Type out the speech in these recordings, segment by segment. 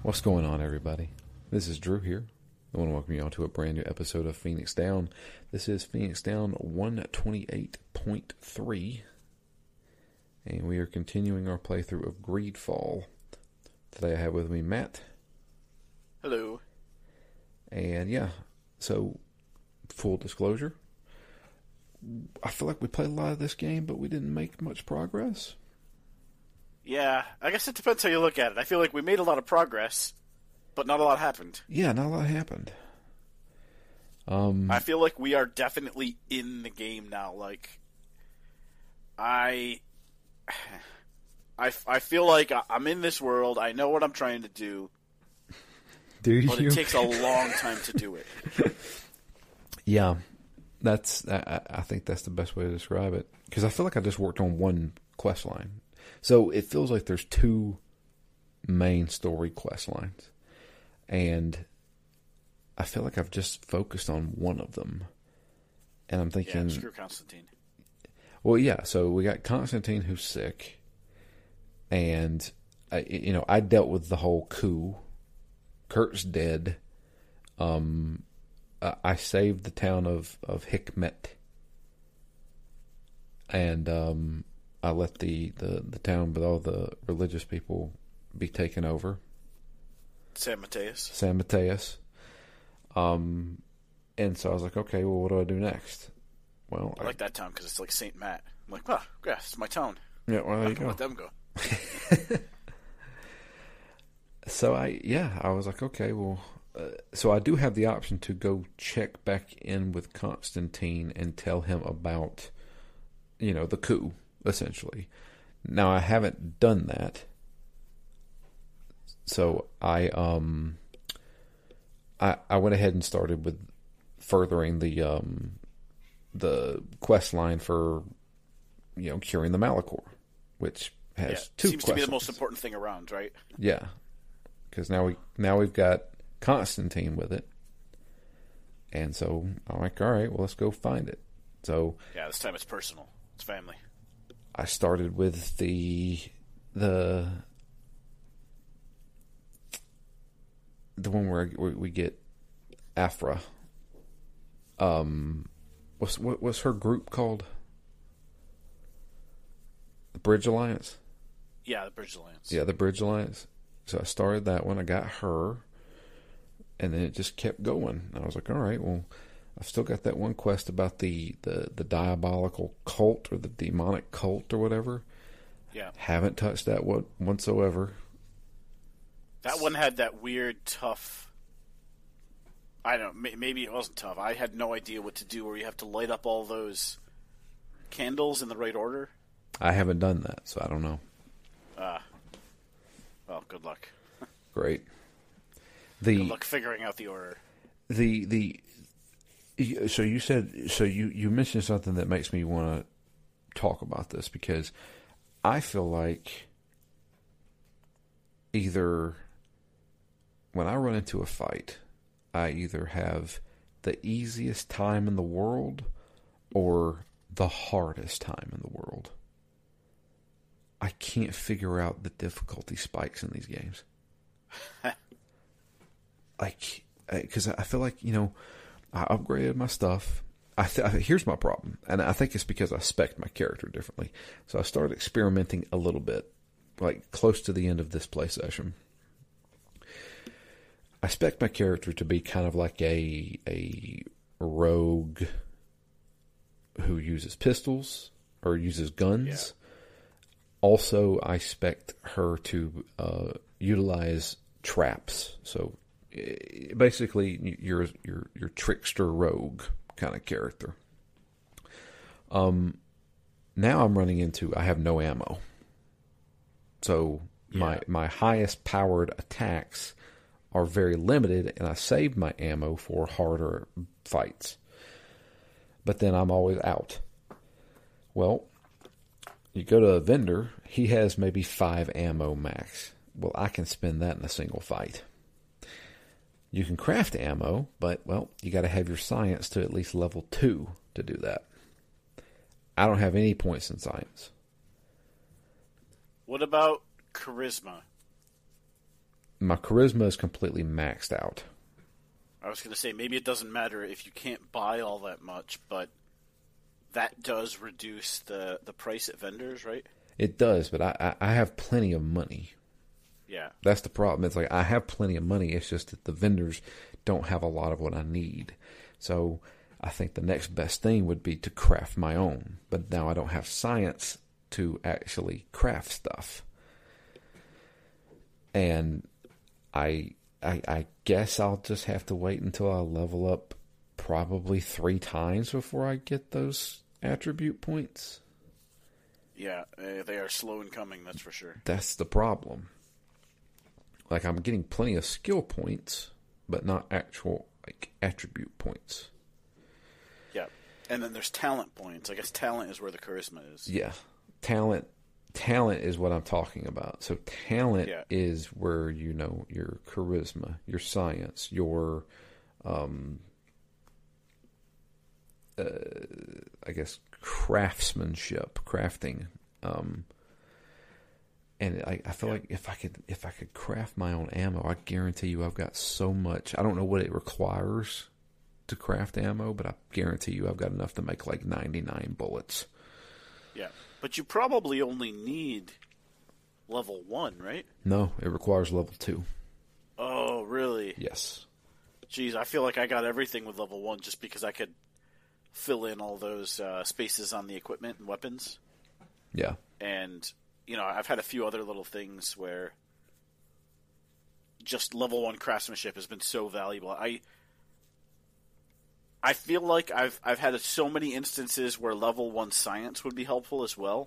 What's going on, everybody? This is Drew here. I want to welcome you all to a brand new episode of Phoenix Down. This is Phoenix Down 128.3, and we are continuing our playthrough of Greedfall. Today I have with me Matt. Hello. And yeah, so full disclosure, I feel like we played a lot of this game, but we didn't make much progress. Yeah, I guess it depends how you look at it. I feel like we made a lot of progress, but not a lot happened. Yeah, not a lot happened. I feel like we are definitely in the game now. Like, I feel like I'm in this world. I know what I'm trying to do. Do you? But it takes a long time to do it. Yeah, I think that's the best way to describe it. Because I feel like I just worked on one quest line. So it feels like there's two main story quest lines. And I feel like I've just focused on one of them. And I'm thinking... Yeah, screw Constantine. Well, yeah, so we got Constantine who's sick. And, I dealt with the whole coup. Kurt's dead. I saved the town of Hikmet. And I let the town with all the religious people be taken over. San Mateus. And so I was like, okay, well, what do I do next? Well, I like that town because it's like St. Matt. I'm like, oh, yeah, it's my town. Yeah, well, there you go. Let them go. So I was like, okay, well, so I do have the option to go check back in with Constantine and tell him about, the coup, essentially. Now, I haven't done that. So I went ahead and started with furthering the quest line for, curing the Malachor, which has two seems quest to be the lines. most important thing around, right? Yeah. Because now we've got Constantine with it. And so I'm like, all right, well, let's go find it. So yeah, this time it's personal. It's family. I started with the one where we get Afra. What's her group called? The Bridge Alliance? Yeah, the Bridge Alliance. Yeah, the Bridge Alliance. So I started that one. I got her. And then it just kept going. I was like, all right, well, I've still got that one quest about the diabolical cult or the demonic cult or whatever. Yeah. Haven't touched that one whatsoever. That one had that weird, tough... I don't know, maybe it wasn't tough. I had no idea what to do where you have to light up all those candles in the right order. I haven't done that, so I don't know. Well, good luck. Great. Good luck figuring out the order. So you mentioned something that makes me want to talk about this, because I feel like either when I run into a fight, I either have the easiest time in the world or the hardest time in the world. I can't figure out the difficulty spikes in these games. Because I feel like, I upgraded my stuff. Here's my problem, and I think it's because I spec'd my character differently. So I started experimenting a little bit, like close to the end of this play session. I spec'd my character to be kind of like a rogue who uses pistols or uses guns. Yeah. Also, I spec'd her to utilize traps. So basically, you're trickster rogue kind of character. Now I'm running into, I have no ammo. So my highest powered attacks are very limited, and I saved my ammo for harder fights. But then I'm always out. Well, you go to a vendor, he has maybe 5 ammo max. Well, I can spend that in a single fight. You can craft ammo, but, well, you got to have your science to at least level 2 to do that. I don't have any points in science. What about charisma? my charisma is completely maxed out. I was going to say, maybe it doesn't matter if you can't buy all that much, but that does reduce the price at vendors, right? It does, but I have plenty of money. Yeah. That's the problem. It's like I have plenty of money. It's just that the vendors don't have a lot of what I need. So I think the next best thing would be to craft my own. But now I don't have science to actually craft stuff. And I guess I'll just have to wait until I level up probably 3 times before I get those attribute points. Yeah, they are slow in coming, that's for sure. That's the problem. Like, I'm getting plenty of skill points, but not actual, like, attribute points. Yeah, and then there's talent points. I guess talent is where the charisma is. Yeah, talent is what I'm talking about. So talent is where, you know, your charisma, your science, your, I guess, crafting. And I feel like if I could craft my own ammo, I guarantee you I've got so much. I don't know what it requires to craft ammo, but I guarantee you I've got enough to make like 99 bullets. Yeah, but you probably only need level 1, right? No, it requires level 2. Oh, really? Yes. Jeez, I feel like I got everything with level 1 just because I could fill in all those spaces on the equipment and weapons. Yeah. And, you know, I've had a few other little things where just level 1 craftsmanship has been so valuable. I feel like I've had so many instances where level 1 science would be helpful as well.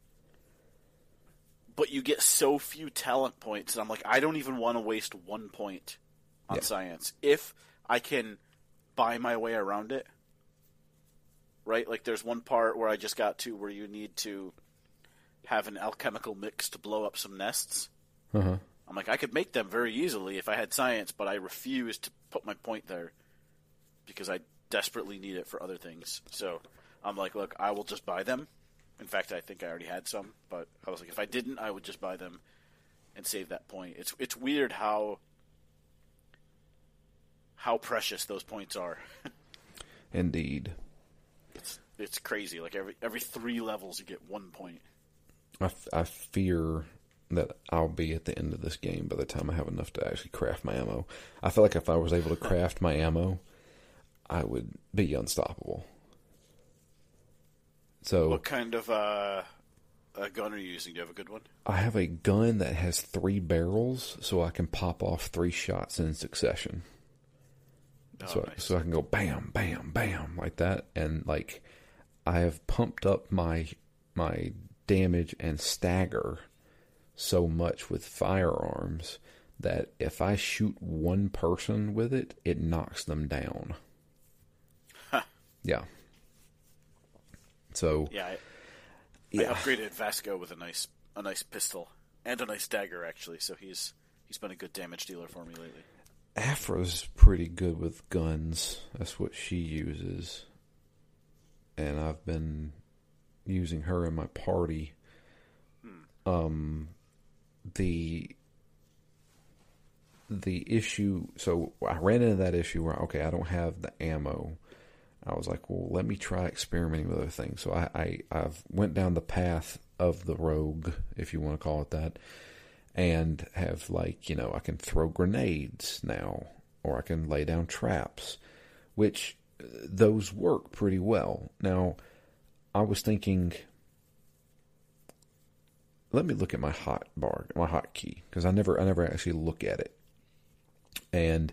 But you get so few talent points, and I'm like, I don't even want to waste 1 point on science. If I can buy my way around it, right? Like, there's one part where I just got to where you need to have an alchemical mix to blow up some nests. Uh-huh. I'm like, I could make them very easily if I had science, but I refuse to put my point there because I desperately need it for other things. So I'm like, look, I will just buy them. In fact, I think I already had some, but I was like, if I didn't, I would just buy them and save that point. It's weird how precious those points are. Indeed. It's crazy. Like every 3 levels, you get 1 point. I fear that I'll be at the end of this game by the time I have enough to actually craft my ammo. I feel like if I was able to craft my ammo, I would be unstoppable. So, what kind of a gun are you using? Do you have a good one? I have a gun that has 3 barrels, so I can pop off 3 shots in succession. Oh, nice. So I can go bam, bam, bam like that, and like I have pumped up my damage and stagger so much with firearms that if I shoot one person with it, it knocks them down. Huh. Yeah. So I upgraded Vasco with a nice pistol and a nice dagger actually. So he's been a good damage dealer for me lately. Afra's pretty good with guns. That's what she uses, and I've been using her in my party. The issue, so I ran into that issue where, okay, I don't have the ammo. I was like, well, let me try experimenting with other things. So I've went down the path of the rogue, if you want to call it that, and have, like, you know, I can throw grenades now, or I can lay down traps, which those work pretty well. Now, I was thinking, let me look at my hotkey, because I never actually look at it. And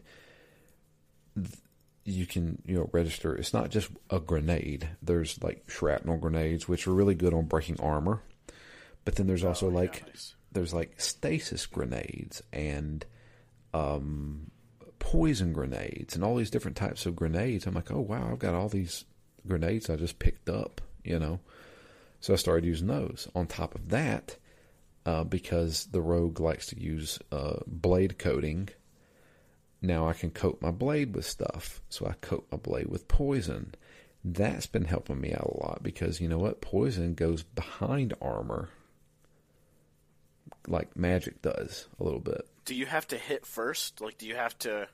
you can, you know, register. It's not just a grenade. There's like shrapnel grenades, which are really good on breaking armor. But then there's also there's like stasis grenades and poison grenades and all these different types of grenades. I'm like, oh wow, I've got all these grenades I just picked up, you know. So I started using those. On top of that, because the rogue likes to use blade coating, now I can coat my blade with stuff. So I coat my blade with poison. That's been helping me out a lot because, you know what, poison goes behind armor. like magic does a little bit. Do you have to hit first? Like, do you have to?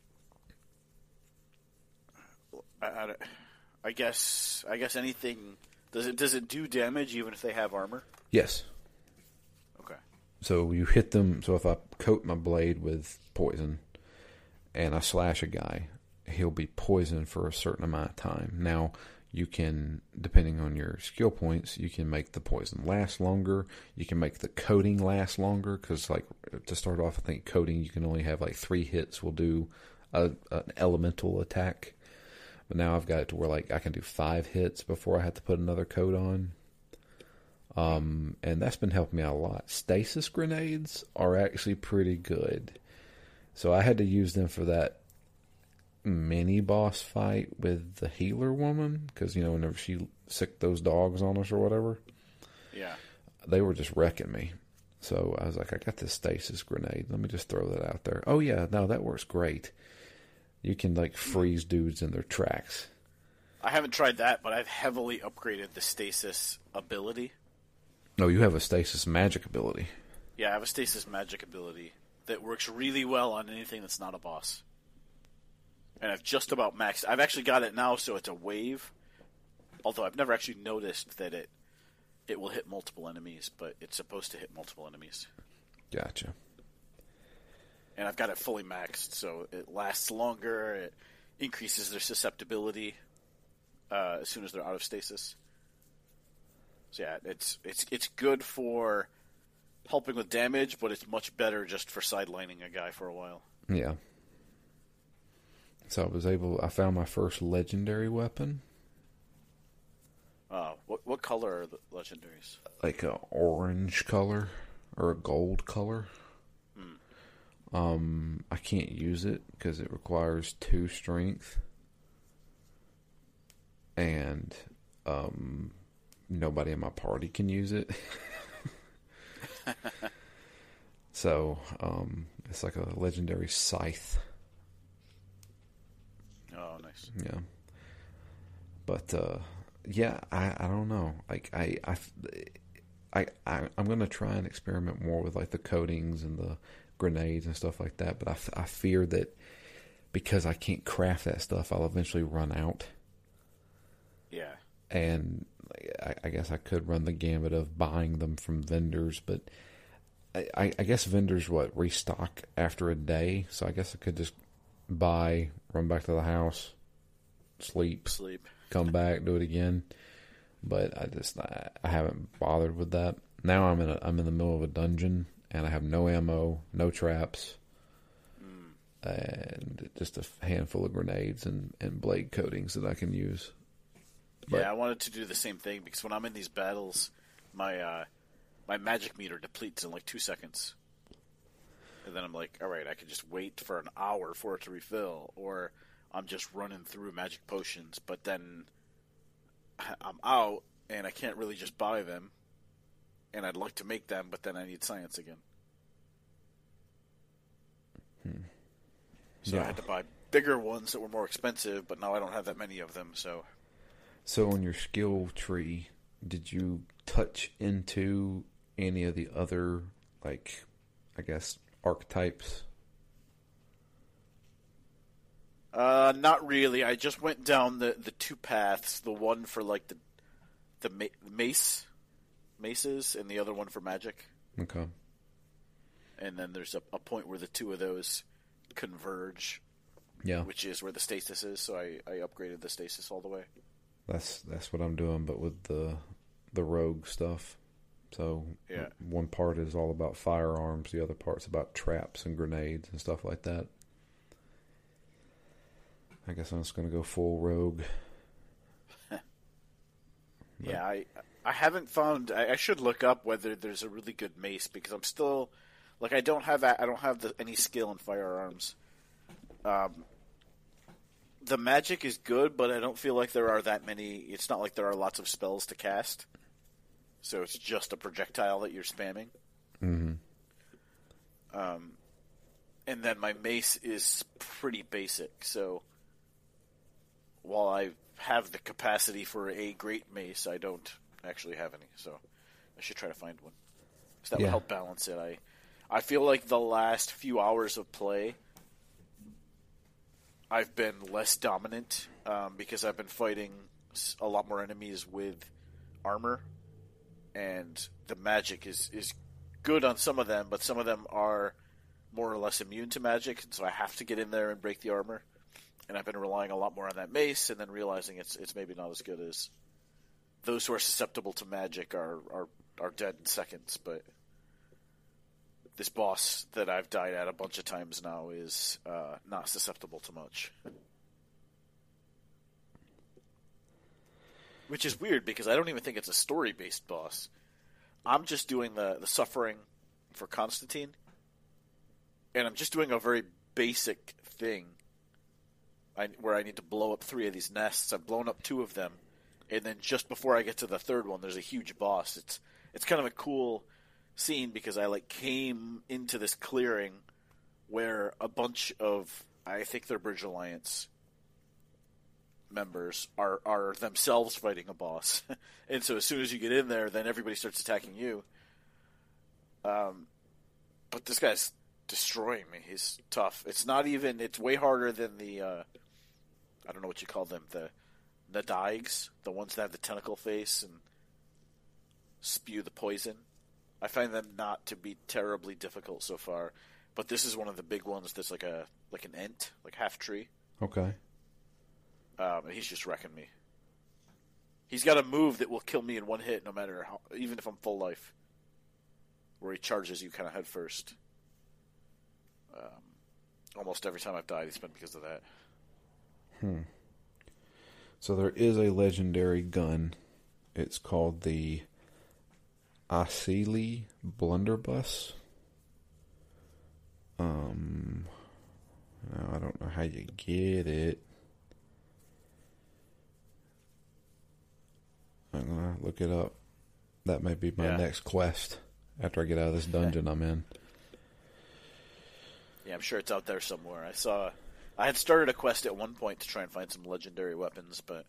I guess anything. Does it do damage even if they have armor? Yes. Okay. So you hit them. So if I coat my blade with poison and I slash a guy, he'll be poisoned for a certain amount of time. Now, you can, depending on your skill points, you can make the poison last longer. You can make the coating last longer because, like, to start off, I think coating you can only have like 3 hits will do an elemental attack. But now I've got it to where like I can do 5 hits before I have to put another coat on. And that's been helping me out a lot. Stasis grenades are actually pretty good. So I had to use them for that mini boss fight with the healer woman because, you know, whenever she sicked those dogs on us or whatever, yeah, they were just wrecking me. So I was like, I got this stasis grenade. Let me just throw that out there. Oh yeah, no, that works great. You can like freeze dudes in their tracks. I haven't tried that, but I've heavily upgraded the stasis ability. No, you have a stasis magic ability. Yeah, I have a stasis magic ability that works really well on anything that's not a boss. And I've just about maxed. I've actually got it now, so it's a wave. Although I've never actually noticed that it will hit multiple enemies, but it's supposed to hit multiple enemies. Gotcha. And I've got it fully maxed, so it lasts longer. It increases their susceptibility as soon as they're out of stasis. So yeah, it's good for helping with damage, but it's much better just for sidelining a guy for a while. Yeah. So I found my first legendary weapon. What color are the legendaries? Like a orange color or a gold color. I can't use it because it requires 2 strength. And nobody in my party can use it. So it's like a legendary scythe. Oh, nice. Yeah. But yeah, I don't know. Like I'm gonna try and experiment more with like the coatings and the grenades and stuff like that. But I fear that because I can't craft that stuff, I'll eventually run out. Yeah. And I guess I could run the gamut of buying them from vendors, but I guess vendors restock after a day. So I guess I could just buy, run back to the house, sleep, come back, do it again. But I haven't bothered with that. Now I'm in the middle of a dungeon and I have no ammo, no traps, and just a handful of grenades and blade coatings that I can use. But, yeah, I wanted to do the same thing because when I'm in these battles, my magic meter depletes in like 2 seconds. And then I'm like, all right, I can just wait for an hour for it to refill, or I'm just running through magic potions, but then I'm out, and I can't really just buy them, and I'd like to make them, but then I need science again. So yeah. I had to buy bigger ones that were more expensive, but now I don't have that many of them, so... So on your skill tree, did you touch into any of the other, like, I guess, archetypes? Not really. I just went down the 2 paths. The one for like the maces, and the other one for magic. Okay. And then there's a point where the 2 of those converge. Yeah. Which is where the stasis is. So I upgraded the stasis all the way. That's what I'm doing, but with the rogue stuff. So yeah. One part is all about firearms, the other part's about traps and grenades and stuff like that. I guess I'm just going to go full rogue. Yeah, I haven't found. I should look up whether there's a really good mace because I'm still like I don't have any skill in firearms. The magic is good, but I don't feel like there are that many. It's not like there are lots of spells to cast. So it's just a projectile that you're spamming. Mm-hmm. And then my mace is pretty basic. So while I have the capacity for a great mace, I don't actually have any. So I should try to find one. So that would help balance it. I feel like the last few hours of play, I've been less dominant because I've been fighting a lot more enemies with armor, and the magic is good on some of them, but some of them are more or less immune to magic, and so I have to get in there and break the armor. And I've been relying a lot more on that mace, and then realizing it's maybe not as good as those who are susceptible to magic are dead in seconds, but this boss that I've died at a bunch of times now is not susceptible to much. Which is weird, because I don't even think it's a story-based boss. I'm just doing the suffering for Constantine, and I'm just doing a very basic thing where I need to blow up 3 of these nests. I've blown up 2 of them, and then just before I get to the 3rd one, there's a huge boss. It's kind of a cool scene, because I came into this clearing where a bunch of, I think they're Bridge Alliance members are themselves fighting a boss. And so as soon as you get in there, then everybody starts attacking you. But this guy's destroying me. He's tough. It's way harder than the I don't know what you call them, the Nadaigs, the ones that have the tentacle face and spew the poison. I find them not to be terribly difficult so far, but this is one of the big ones that's like an ent, like half tree. Okay. And he's just wrecking me. He's got a move that will kill me in one hit, no matter how, even if I'm full life, where he charges you kind of head first. Almost every time I've died, it's been because of that. So there is a legendary gun. It's called the Asili Blunderbuss. Now I don't know how you get it. I'm gonna look it up. That may be my next quest after I get out of this dungeon I'm in. Yeah, I'm sure it's out there somewhere. I had started a quest at one point to try and find some legendary weapons, but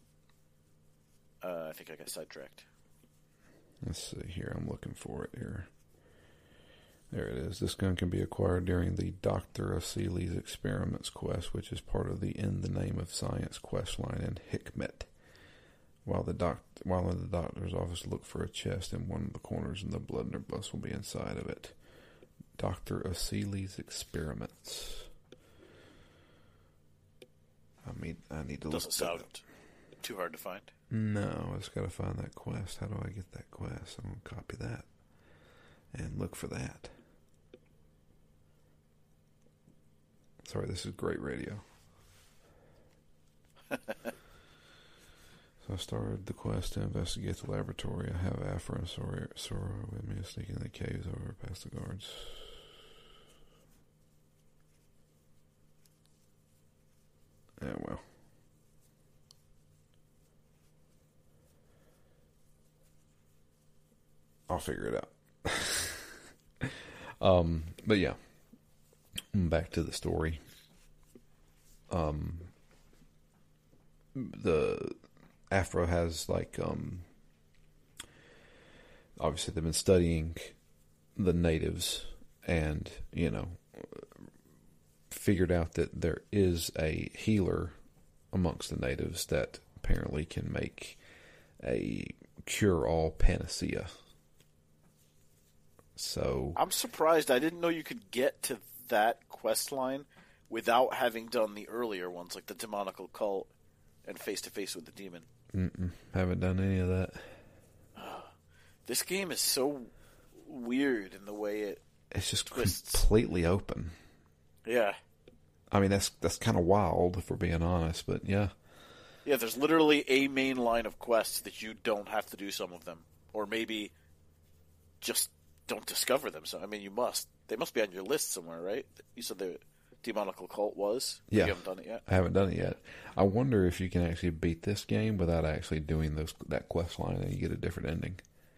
I think I got sidetracked. Let's see here. I'm looking for it here. There it is. This gun can be acquired during the Dr. Asili's Experiments quest, which is part of the In the Name of Science quest line in Hikmet. While in the doctor's office, look for a chest in one of the corners, and the blunderbuss will be inside of it. Dr. Asili's Experiments. I need to Doesn't sound too hard to find. No, I just got to find that quest. How do I get that quest? I'm going to copy that and look for that. Sorry, this is great radio. So I started the quest to investigate the laboratory. I have Afra and Sora with me, sneaking in the caves over past the guards. Yeah, well. I'll figure it out. But yeah. Back to the story. The Afro has obviously they've been studying the natives and, figured out that there is a healer amongst the natives that apparently can make a cure-all panacea. So I'm surprised. I didn't know you could get to that quest line without having done the earlier ones, like the demonical cult and face-to-face with the demon. Haven't done any of that. This game is so weird in the way it's just twists. Completely open. Yeah. I mean, that's kind of wild, if we're being honest, but yeah. Yeah, there's literally a main line of quests that you don't have to do some of them. Or maybe just don't discover them. So, I mean, you must. They must be on your list somewhere, right? You said the demonical cult was? Yeah. You haven't done it yet? I haven't done it yet. I wonder if you can actually beat this game without actually doing that quest line and you get a different ending.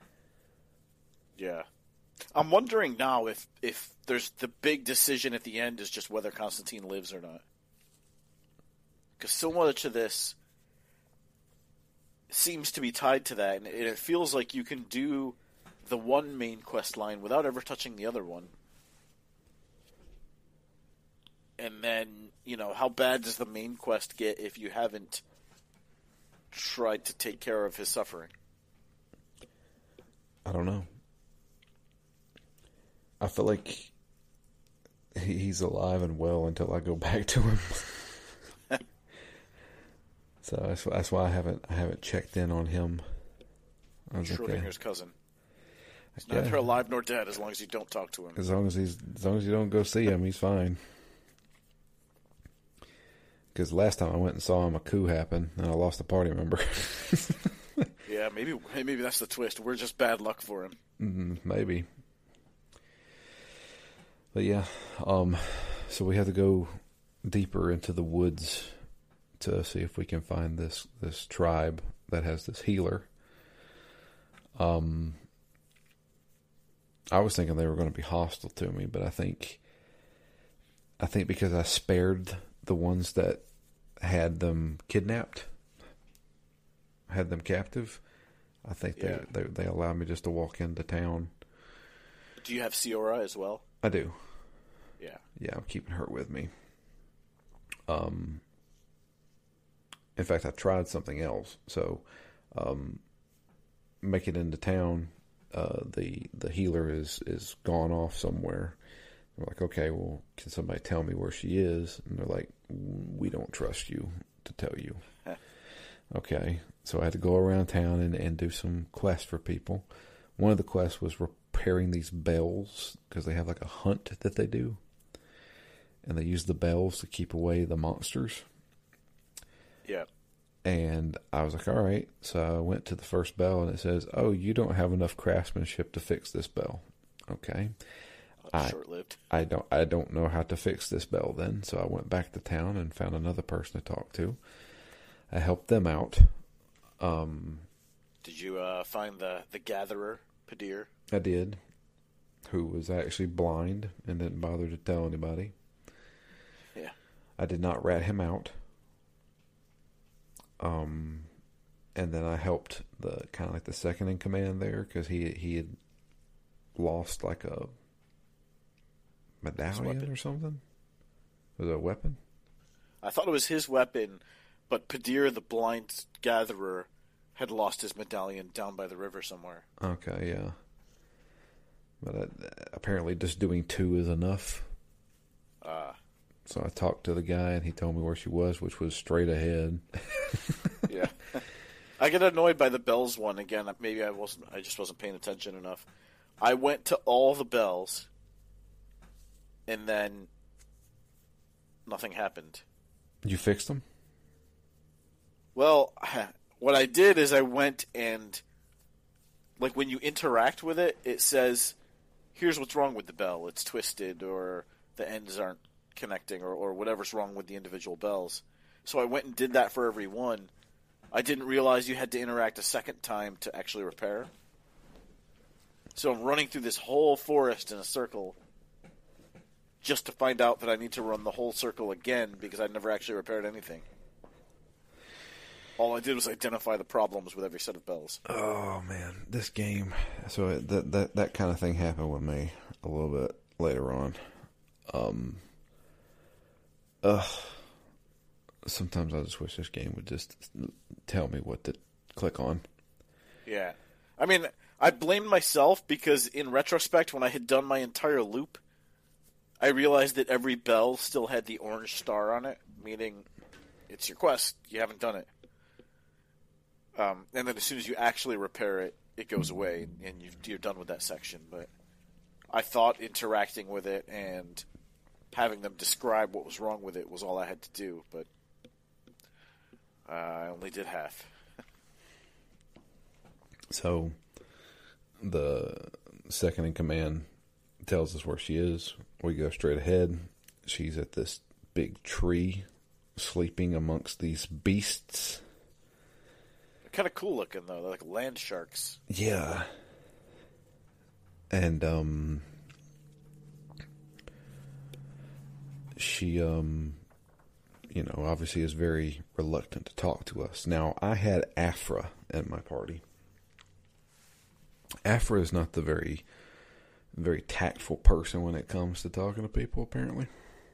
Yeah. I'm wondering now if there's the big decision at the end is just whether Constantine lives or not. Because so much of this seems to be tied to that, and it feels like you can do the one main quest line without ever touching the other one. And then, how bad does the main quest get if you haven't tried to take care of his suffering? I don't know. I feel like he's alive and well until I go back to him. So that's why I haven't checked in on him. Schrodinger's cousin. He's neither alive nor dead as long as you don't talk to him. As long as you don't go see him, he's fine. Because last time I went and saw him, a coup happened, and I lost a party member. Yeah, maybe that's the twist. We're just bad luck for him. Maybe. But yeah, so we have to go deeper into the woods to see if we can find this tribe that has this healer. I was thinking they were going to be hostile to me, but I think because I spared the ones that had them kidnapped, had them captive, I think they allowed me just to walk into town. Do you have Siora as well? I do. Yeah. Yeah, I'm keeping her with me. In fact, I tried something else. So, make it into town. The healer is gone off somewhere. I'm like, okay, well, can somebody tell me where she is? And they're like, we don't trust you to tell you. Okay, so I had to go around town and do some quests for people. One of the quests was repairing these bells, because they have like a hunt that they do. And they use the bells to keep away the monsters. Yeah. And I was like, all right. So I went to the first bell, and it says, oh, you don't have enough craftsmanship to fix this bell. Okay. Short-lived. I don't know how to fix this bell then. So I went back to town and found another person to talk to. I helped them out. Did you find the gatherer, Padir? I did. Who was actually blind and didn't bother to tell anybody. Yeah. I did not rat him out. And then I helped the kind of like the second in command there, because he had lost like a medallion or something. Was it a weapon? I thought it was his weapon, but Padir, the blind gatherer, had lost his medallion down by the river somewhere. Okay, yeah. But apparently just doing 2 is enough. So I talked to the guy, and he told me where she was, which was straight ahead. Yeah. I get annoyed by the bells one again. Maybe I just wasn't paying attention enough. I went to all the bells, and then nothing happened. You fixed them? Well, what I did is I went and, like, when you interact with it, it says, here's what's wrong with the bell. It's twisted, or the ends aren't connecting, or whatever's wrong with the individual bells. So I went and did that for every one. I didn't realize you had to interact a second time to actually repair. So I'm running through this whole forest in a circle just to find out that I need to run the whole circle again because I never actually repaired anything. All I did was identify the problems with every set of bells. Oh man, this game. So that kind of thing happened with me a little bit later on. Sometimes I just wish this game would just tell me what to click on. Yeah. I mean, I blamed myself because in retrospect, when I had done my entire loop, I realized that every bell still had the orange star on it, meaning it's your quest. You haven't done it. And then as soon as you actually repair it, it goes away, and you're done with that section. But I thought interacting with it and having them describe what was wrong with it was all I had to do, but I only did half. So the second in command tells us where she is. We go straight ahead. She's at this big tree, sleeping amongst these beasts. They're kind of cool looking, though. They're like land sharks. Yeah. And she obviously is very reluctant to talk to us. Now, I had Afra at my party. Afra is not the very, very tactful person when it comes to talking to people, apparently.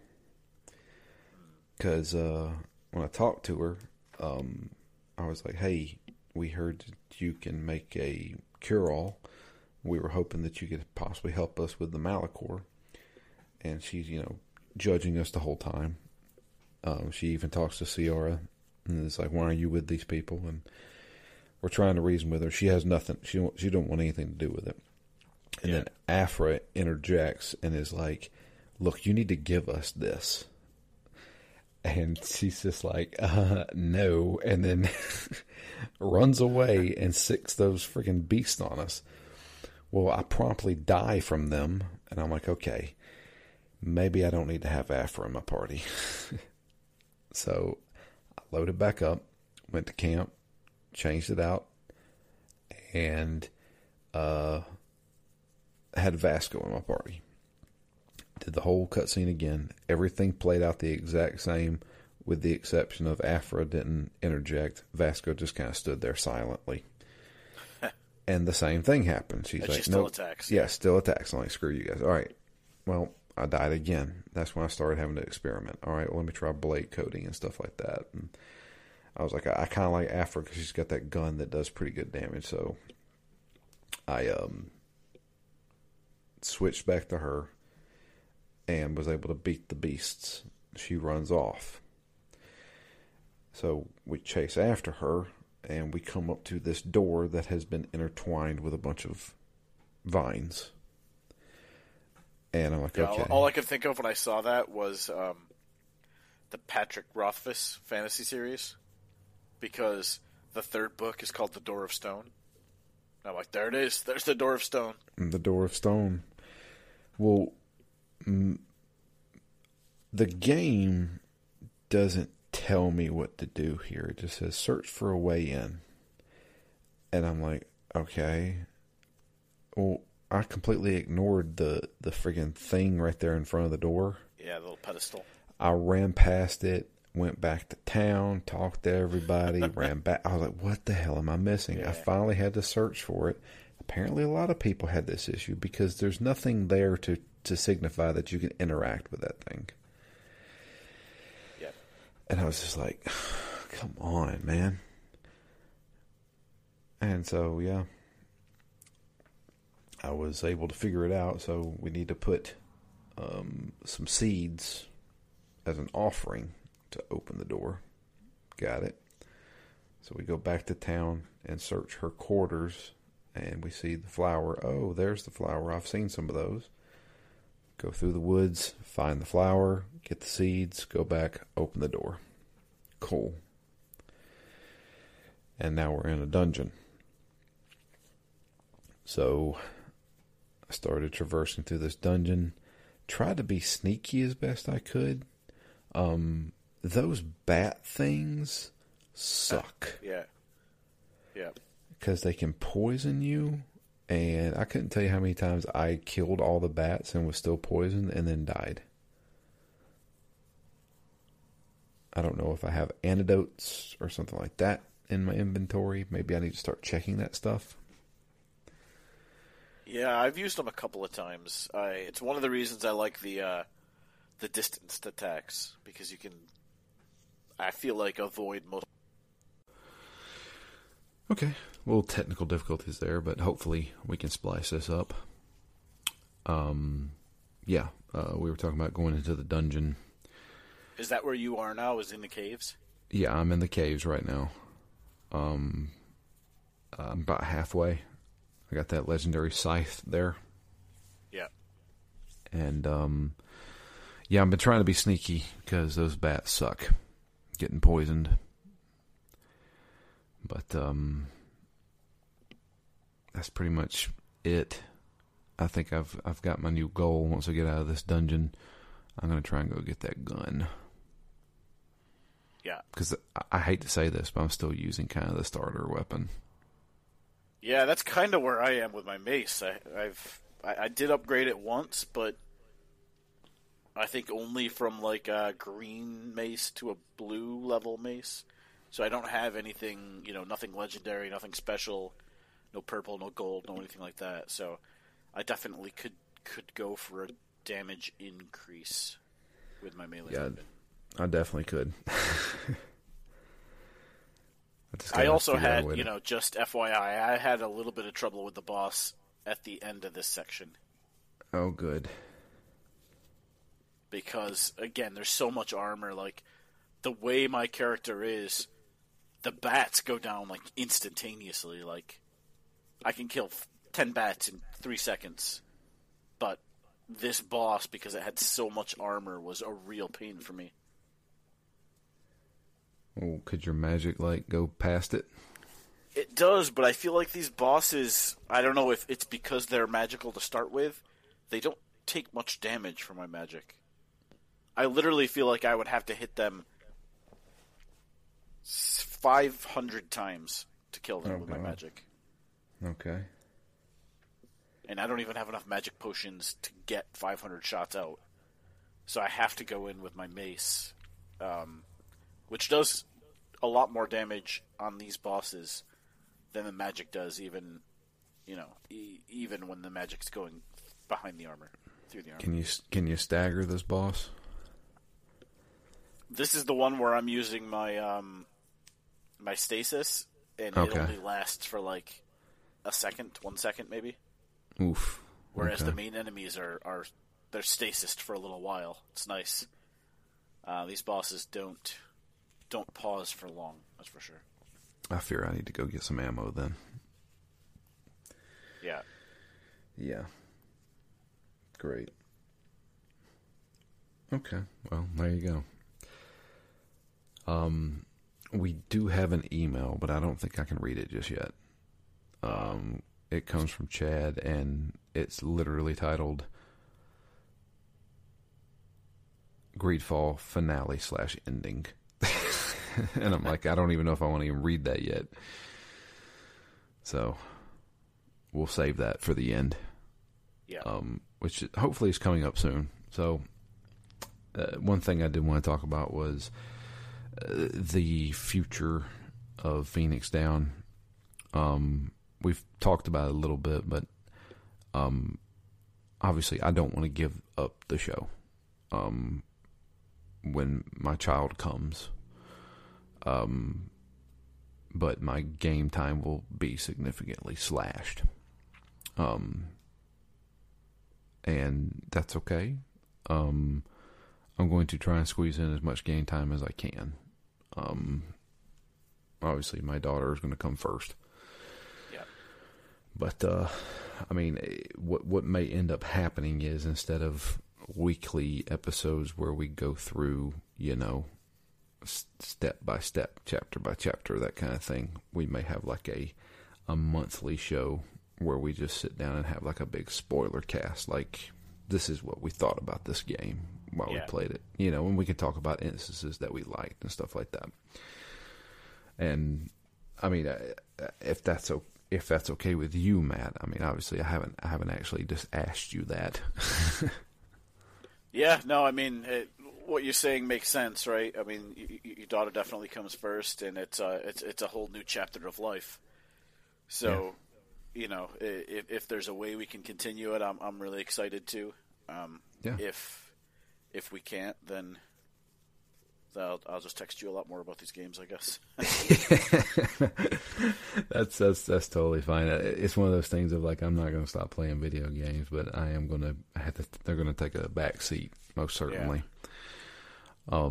Because when I talked to her, I was like, hey, we heard that you can make a cure-all. We were hoping that you could possibly help us with the Malachor. And she's, judging us the whole time. She even talks to Ciara and is like, why are you with these people? And we're trying to reason with her. She has nothing. She don't want anything to do with it. And then Afra interjects and is like, look, you need to give us this. And she's just like, no. And then runs away and sicks those freaking beasts on us. Well, I promptly die from them. And I'm like, okay, maybe I don't need to have Afra in my party. So I loaded back up, went to camp, changed it out, and had Vasco in my party. Did the whole cutscene again. Everything played out the exact same, with the exception of Afra didn't interject. Vasco just kind of stood there silently. And the same thing happened. She's and like, she still nope. attacks. Yeah, still attacks. I'm like, screw you guys. All right. Well, I died again. That's when I started having to experiment. All right, well, let me try blade coating and stuff like that. And I was like, I kind of like Afra because she's got that gun that does pretty good damage. So I switched back to her and was able to beat the beasts. She runs off. So we chase after her, and we come up to this door that has been intertwined with a bunch of vines. And I'm like, okay. All I could think of when I saw that was the Patrick Rothfuss fantasy series, because the third book is called The Door of Stone. And I'm like, there it is. There's the Door of Stone. The Door of Stone. Well, the game doesn't tell me what to do here. It just says search for a way in. And I'm like, okay. Well, I completely ignored the friggin' thing right there in front of the door. Yeah, the little pedestal. I ran past it, went back to town, talked to everybody, ran back. I was like, what the hell am I missing? Yeah. I finally had to search for it. Apparently a lot of people had this issue because there's nothing there to signify that you can interact with that thing. Yeah. And I was just like, come on, man. And so, yeah, I was able to figure it out. So we need to put some seeds as an offering to open the door. Got it. So we go back to town and search her quarters, and we see the flower. Oh, there's the flower. I've seen some of those. Go through the woods, find the flower, get the seeds, go back, open the door. Cool. And now we're in a dungeon. So I started traversing through this dungeon, tried to be sneaky as best I could. Those bat things suck. Yeah. Yeah. Because they can poison you. And I couldn't tell you how many times I killed all the bats and was still poisoned and then died. I don't know if I have antidotes or something like that in my inventory. Maybe I need to start checking that stuff. Yeah, I've used them a couple of times. It's one of the reasons I like the distanced attacks, because you can, I feel like, avoid most. Okay, a little technical difficulties there, but hopefully we can splice this up. We were talking about going into the dungeon. Is that where you are now, is in the caves? Yeah, I'm in the caves right now. I'm about halfway. I got that legendary scythe there. Yeah. And, I've been trying to be sneaky because those bats suck. Getting poisoned. But, that's pretty much it. I think I've got my new goal. Once I get out of this dungeon, I'm going to try and go get that gun. Yeah. Because I hate to say this, but I'm still using kind of the starter weapon. Yeah, that's kind of where I am with my mace. I did upgrade it once, but I think only from like a green mace to a blue level mace. So I don't have anything, nothing legendary, nothing special. no purple, no gold, no anything like that. So I definitely could go for a damage increase with my melee weapon. I definitely could. I also had, just FYI, I had a little bit of trouble with the boss at the end of this section. Oh, good. Because, again, there's so much armor. Like, the way my character is, the bats go down, like, instantaneously. Like, I can kill 10 bats in 3 seconds. But this boss, because it had so much armor, was a real pain for me. Well, could your magic, go past it? It does, but I feel like these bosses, I don't know if it's because they're magical to start with, they don't take much damage from my magic. I literally feel like I would have to hit them 500 times to kill them with my magic. Okay. And I don't even have enough magic potions to get 500 shots out. So I have to go in with my mace, which does a lot more damage on these bosses than the magic does, even even when the magic's going behind the armor, through the armor. Can you stagger this boss? This is the one where I'm using my my stasis, and it only lasts for like a second, 1 second maybe. Oof. Whereas the main enemies are they're stasised for a little while. It's nice. These bosses don't pause for long, that's for sure. I fear I need to go get some ammo then. Yeah. Yeah. Great. Okay. Well, there you go. We do have an email, but I don't think I can read it just yet. It comes from Chad, and it's literally titled Greedfall Finale /Ending. And I'm like, I don't even know if I want to even read that yet. So we'll save that for the end. Yeah. Which hopefully is coming up soon. So one thing I did want to talk about was the future of Phoenix Down. We've talked about it a little bit, but obviously I don't want to give up the show when my child comes. But my game time will be significantly slashed. And that's okay. I'm going to try and squeeze in as much game time as I can. Obviously my daughter is going to come first. Yeah. But, what may end up happening is instead of weekly episodes where we go through, step by step, chapter by chapter, that kind of thing, we may have like a monthly show where we just sit down and have like a big spoiler cast, like this is what we thought about this game while we played it, and we can talk about instances that we liked and stuff like that. And I mean, if that's okay with you, Matt, I mean, obviously I haven't actually just asked you that. Yeah, no, I mean, what you're saying makes sense, right? I mean, your daughter definitely comes first, and it's a whole new chapter of life. So, if there's a way we can continue it, I'm really excited to. If we can't, then I'll just text you a lot more about these games, I guess. That's totally fine. It's one of those things of like, I'm not going to stop playing video games, but I am going to they're going to take a back seat, most certainly. Yeah.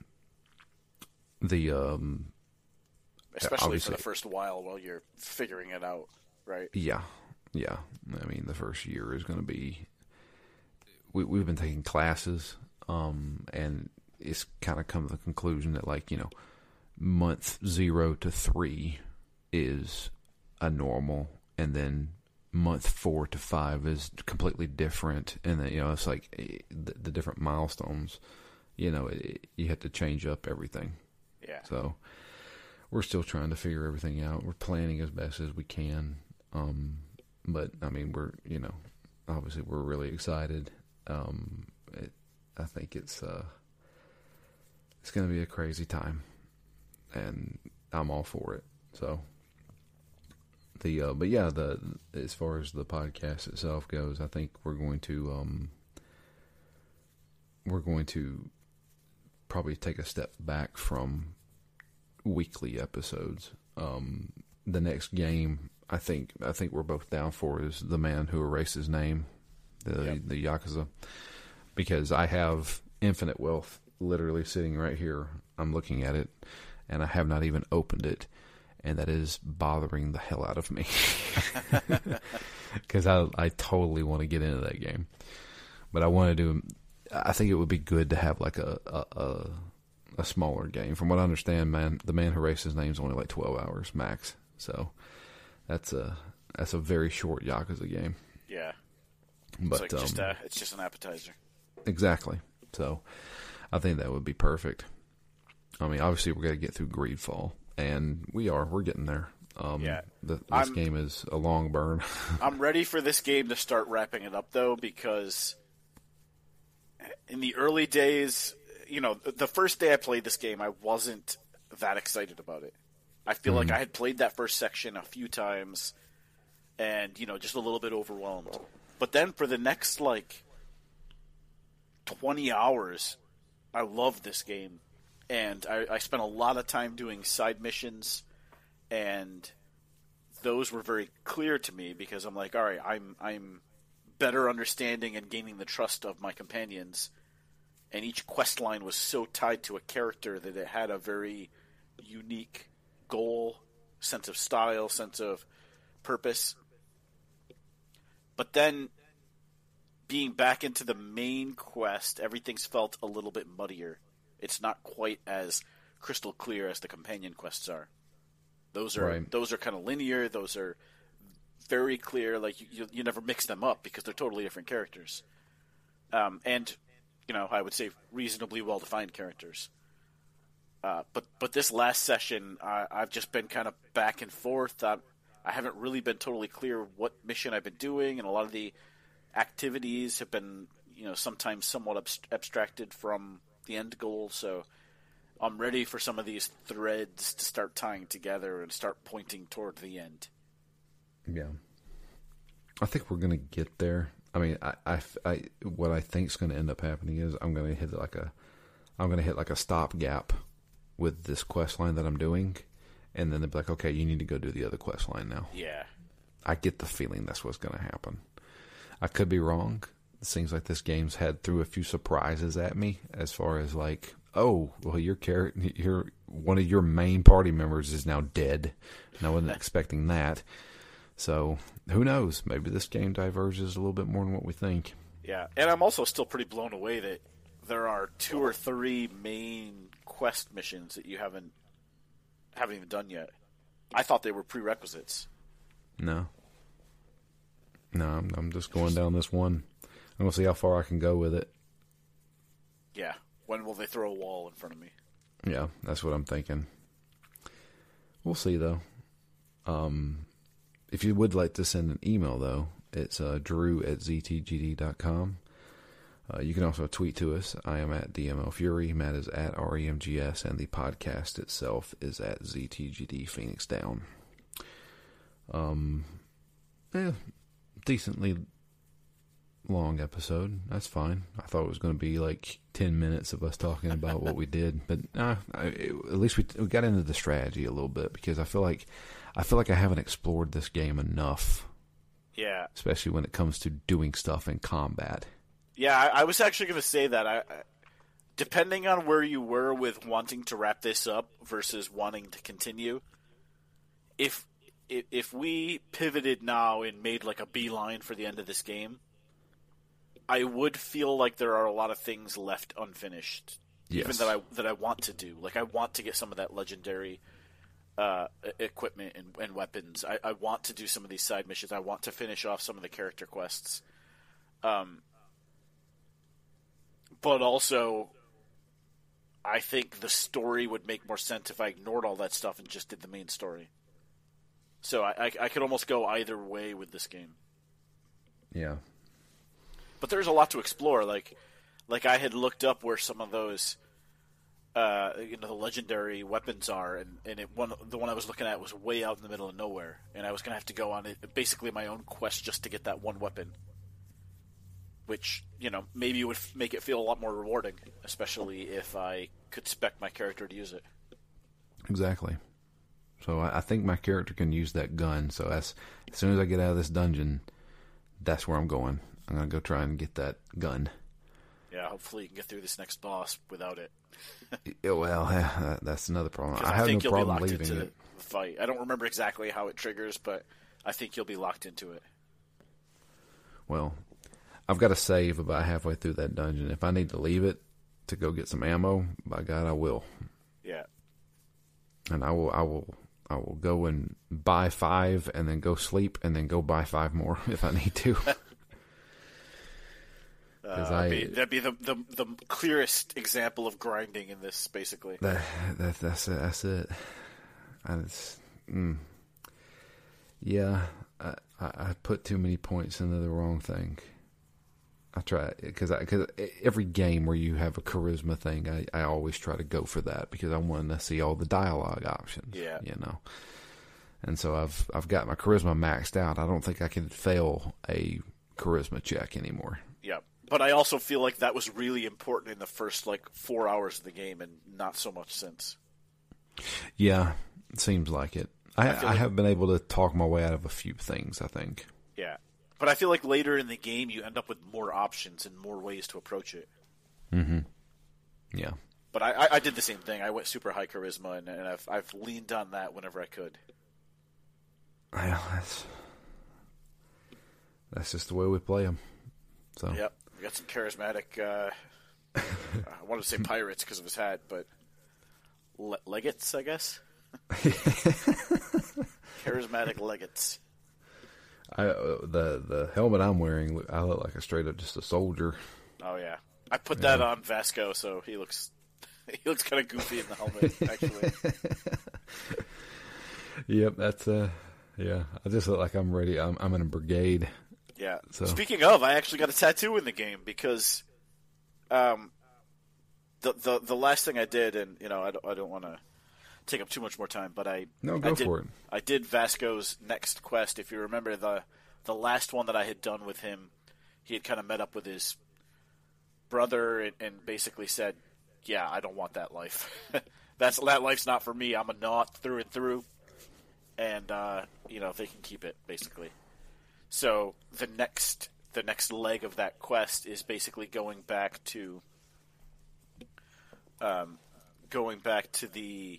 Especially for the first while you're figuring it out, right? Yeah. I mean, the first year is going to be. We've been taking classes, and it's kind of come to the conclusion that, like, month 0 to 3 is a normal, and then month 4 to 5 is completely different, and then it's like the different milestones. You have to change up everything. Yeah. So we're still trying to figure everything out. We're planning as best as we can. But I mean, we're obviously we're really excited. I think it's going to be a But yeah, as far as the podcast itself goes, I think we're going to probably take a step back from weekly episodes. The next game I think we're both down for is The Man Who Erased His Name, the Yakuza, because I have Infinite Wealth literally sitting right here. I'm looking at it, and I have not even opened it, and that is bothering the hell out of me because I totally want to get into that game, but I want to do. I think it would be good to have like a smaller game. From what I understand, The Man Who Erased His Name is only like 12 hours max, so that's a very short Yakuza game. Yeah, but it's just an appetizer. Exactly. So I think that would be perfect. I mean, obviously we're going to get through Greedfall, and we're getting there. This game is a long burn. I'm ready for this game to start wrapping it up, though, because in the early days, the first day I played this game, I wasn't that excited about it. I feel like I had played that first section a few times and, just a little bit overwhelmed. But then for the next, 20 hours, I loved this game. And I spent a lot of time doing side missions, and those were very clear to me because I'm like, all right, I'm better understanding and gaining the trust of my companions. And each quest line was so tied to a character that it had a very unique goal, sense of style, sense of purpose. But then being back into the main quest, everything's felt a little bit muddier. It's not quite as crystal clear as the companion quests are. Those are kind of linear. Those are very clear. Like you never mix them up because they're totally different characters. And I would say reasonably well defined characters. But this last session, I've just been kind of back and forth. I haven't really been totally clear what mission I've been doing, and a lot of the activities have been, sometimes somewhat abstracted from the end goal. So I'm ready for some of these threads to start tying together and start pointing toward the end. Yeah, I think we're gonna get there. I mean, I what I think is going to end up happening is I'm going to hit like a stopgap with this quest line that I'm doing, and then they'll be like, okay, you need to go do the other quest line now. Yeah, I get the feeling that's what's going to happen. I could be wrong. It seems like this game's threw a few surprises at me as far as like, oh, well, one of your main party members is now dead, and I wasn't expecting that. So, who knows? Maybe this game diverges a little bit more than what we think. Yeah, and I'm also still pretty blown away that there are 2 or 3 main quest missions that you haven't even done yet. I thought they were prerequisites. No, I'm just going down this one. I'm going to see how far I can go with it. Yeah. When will they throw a wall in front of me? Yeah, that's what I'm thinking. We'll see, though. If you would like to send an email, though, it's drew@ztgd.com. You can also tweet to us. I am at DMLFury. Matt is at REMGS, and the podcast itself is at ZTGD Phoenix Down. Decently long episode. That's fine. I thought it was going to be like 10 minutes of us talking about what we did, but at least we got into the strategy a little bit because I feel like I haven't explored this game enough. Yeah, especially when it comes to doing stuff in combat. Yeah, I was actually going to say that. Depending on where you were with wanting to wrap this up versus wanting to continue, if we pivoted now and made like a beeline for the end of this game, I would feel like there are a lot of things left unfinished, yes. Even that I want to do. Like I want to get some of that legendary equipment and weapons. I want to do some of these side missions. I want to finish off some of the character quests. But also, I think the story would make more sense if I ignored all that stuff and just did the main story. So I could almost go either way with this game. Yeah. But there's a lot to explore. Like I had looked up where some of those the legendary weapons are, and the one I was looking at was way out in the middle of nowhere, and I was going to have to go on basically my own quest just to get that one weapon, which, maybe would make it feel a lot more rewarding, especially if I could spec my character to use it. Exactly. So I think my character can use that gun, so as soon as I get out of this dungeon, that's where I'm going. I'm going to go try and get that gun. Yeah, hopefully you can get through this next boss without it. Well, that's another problem. I think have no you'll problem be locked leaving into it. the fight. I don't remember exactly how it triggers, but I think you'll be locked into it. Well, I've got to save about halfway through that dungeon. If I need to leave it to go get some ammo, by God, I will. Yeah. And I will go and buy 5 and then go sleep and then go buy 5 more if I need to. That'd be the clearest example of grinding in this, basically. That's it. Yeah, I put too many points into the wrong thing. I try because every game where you have a charisma thing, I always try to go for that because I want to see all the dialogue options. Yeah, And so I've got my charisma maxed out. I don't think I can fail a charisma check anymore. Yeah, but I also feel like that was really important in the first 4 hours of the game, and not so much since. Yeah, it seems like it. I have been able to talk my way out of a few things, I think. Yeah. But I feel like later in the game you end up with more options and more ways to approach it. Mm-hmm. Yeah. But I did the same thing. I went super high charisma, and I've leaned on that whenever I could. Well, that's just the way we play them. So. Yep. We got some charismatic, I wanted to say pirates because of his hat, but legates, I guess? Charismatic legates. The helmet I'm wearing, I look like just a soldier. Oh yeah, I put that on Vasco, so he looks kind of goofy in the helmet. Actually. Yep, that's yeah. I just look like I'm ready. I'm in a brigade. Yeah. So. Speaking of, I actually got a tattoo in the game because, the last thing I did, and I don't want to take up too much more time, but go for it. I did Vasco's next quest. If you remember the last one that I had done with him, he had kind of met up with his brother and basically said, "Yeah, I don't want that life. that life's not for me. I'm a Naut through and through, and they can keep it basically." So the next leg of that quest is basically going back to the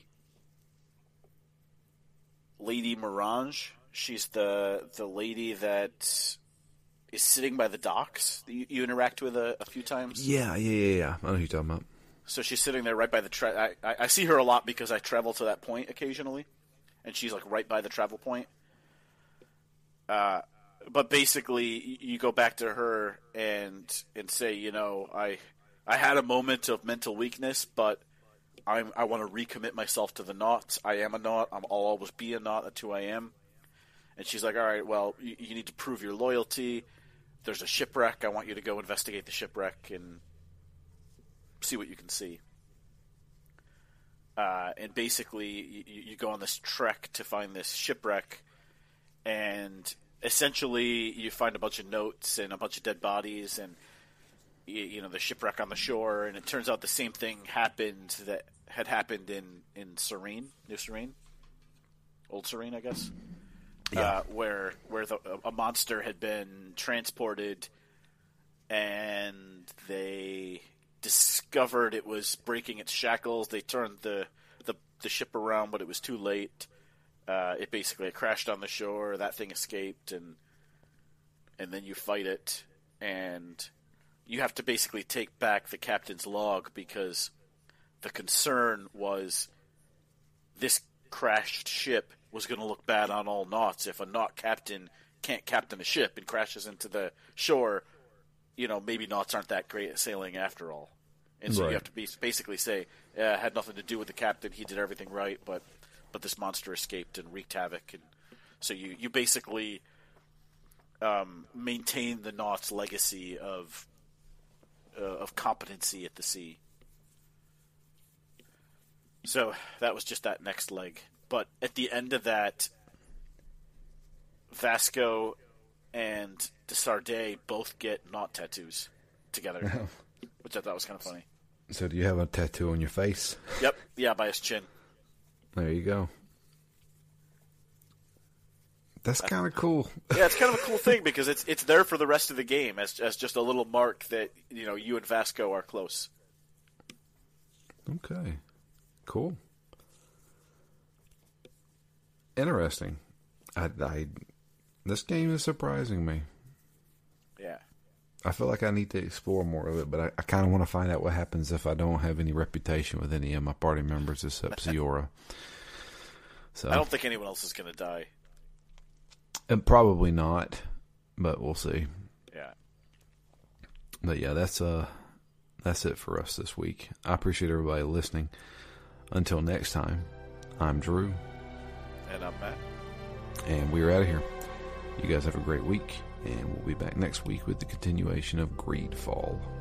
Lady Mirange. She's the lady that is sitting by the docks that you interact with a few times. Yeah. I know who you're talking about. So she's sitting there right by the I see her a lot because I travel to that point occasionally, and she's right by the travel point. But basically, you go back to her and say, I had a moment of mental weakness, but I want to recommit myself to the Nauts. I am a Naut. I'll always be a Naut. That's who I am. And she's like, all right, well, you need to prove your loyalty. There's a shipwreck. I want you to go investigate the shipwreck and see what you can see. And basically, you go on this trek to find this shipwreck, and essentially you find a bunch of notes and a bunch of dead bodies and the shipwreck on the shore, and it turns out the same thing happened that had happened in Serene, New Serene, Old Serene, I guess. Yeah. Where a monster had been transported, and they discovered it was breaking its shackles. They turned the ship around, but it was too late. It basically crashed on the shore. That thing escaped, and then you fight it, and you have to basically take back the captain's log because the concern was this crashed ship was going to look bad on all Nauts. If a Naut captain can't captain a ship and crashes into the shore, maybe Nauts aren't that great at sailing after all. And so right. You have to basically say, it had nothing to do with the captain. He did everything right, but this monster escaped and wreaked havoc. And so you basically maintain the Naut's legacy of competency at the sea. So that was just that next leg. But at the end of that, Vasco and Desardet both get knot tattoos together, which I thought was kind of funny. So do you have a tattoo on your face? Yep. Yeah, by his chin. There you go. That's kind of cool. Yeah, it's kind of a cool thing because it's there for the rest of the game as just a little mark that, you and Vasco are close. Okay. Cool. Interesting. This game is surprising me. Yeah. I feel like I need to explore more of it, but I kind of want to find out what happens if I don't have any reputation with any of my party members except Ziora. So I don't think anyone else is going to die. Probably not, but we'll see. Yeah. But yeah, that's it for us this week. I appreciate everybody listening. Until next time, I'm Drew. And I'm Matt. And we're out of here. You guys have a great week, and we'll be back next week with the continuation of Greedfall.